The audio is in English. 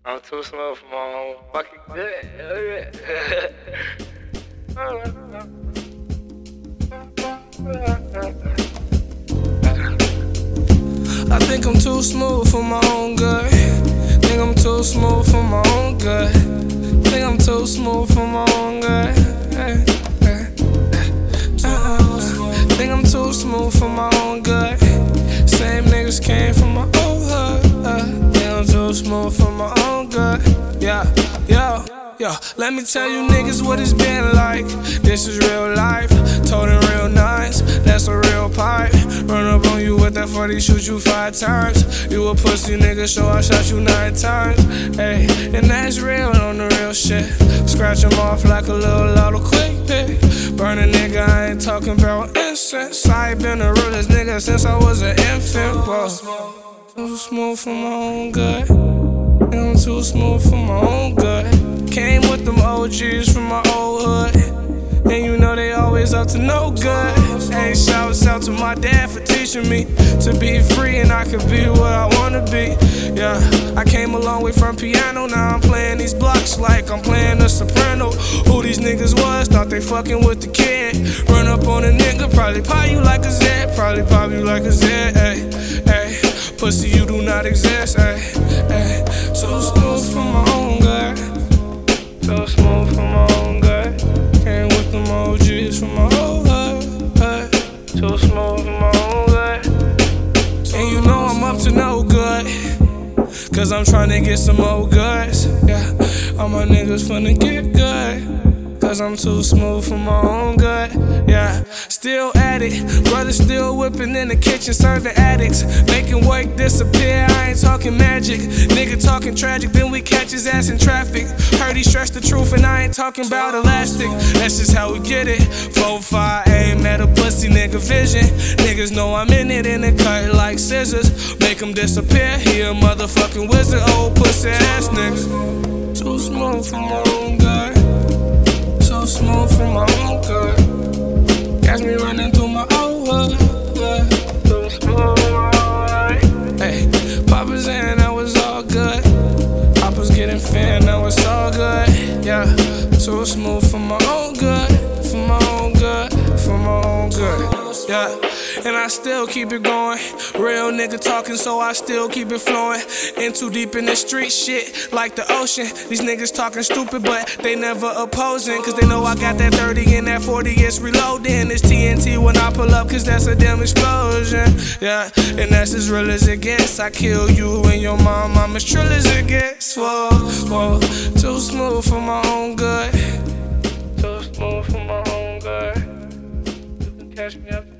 I'm too smooth for my own fucking good. I think I'm too smooth for my own good. Think I'm too smooth for my own good. Think I'm too smooth for my own good. Think I'm too smooth for my own good. Same niggas came from my old hood. Think I'm too smooth for my own good. Yo, let me tell you niggas what it's been like. This is real life, toting real nice. That's a real pipe. Run up on you with that 40, shoot you 5 times. You a pussy nigga, so I shot you 9 times. Hey, and that's real on the real shit. Scratch him off like a little quick pick. Burn a nigga, I ain't talking about incense. I ain't been the realest nigga since I was an infant. Whoa. Too smooth for my own good. I'm too smooth for my own good. Came with them OGs from my old hood, and you know they always up to no good. Hey, shouts out to my dad for teaching me to be free and I could be what I wanna be. Yeah, I came a long way from piano, now I'm playing these blocks like I'm playing a soprano. Who these niggas was, thought they fucking with the kid. Run up on a nigga, probably pop you like a Z, probably pop you like a Z. Hey, hey, pussy you do not exist. Hey, hey, too smooth for my own good. So smooth for my own good. Came with them OGs from my old hood. Too smooth for my own good. And you know I'm up to no good, cause I'm tryna get some more goods. Yeah, all my niggas finna get good, cause I'm too smooth for my own good. Yeah, still at it. Brother still whipping in the kitchen, serving addicts, making work disappear. I ain't talking magic. Nigga talking tragic, then we catch his ass in traffic. Heard he stretched the truth, and I ain't talking about elastic. That's just how we get it. 4-5 aim at a pussy nigga vision. Niggas know I'm in it, and it cut like scissors. Make him disappear. He a motherfucking wizard, old pussy ass nigga. Too smooth for my own good. So smooth for my own good. Catch me running through my old hood. Too smooth for my own good. Hey, Papa's in, that was all good. Papa's getting fan, now it's all good. Yeah, too smooth for my own good. For my own good. For my own good. Yeah, and I still keep it going. Real nigga talking, so I still keep it flowing. In too deep in the street shit, like the ocean. These niggas talking stupid, but they never opposing, cause they know I got that 30 and that 40 is reloading. It's TNT when I pull up, cause that's a damn explosion. Yeah, and that's as real as it gets. I kill you and your mom, I'm as trill as it gets. Whoa, whoa, too smooth for my own good. Too smooth for my own good. You can catch me up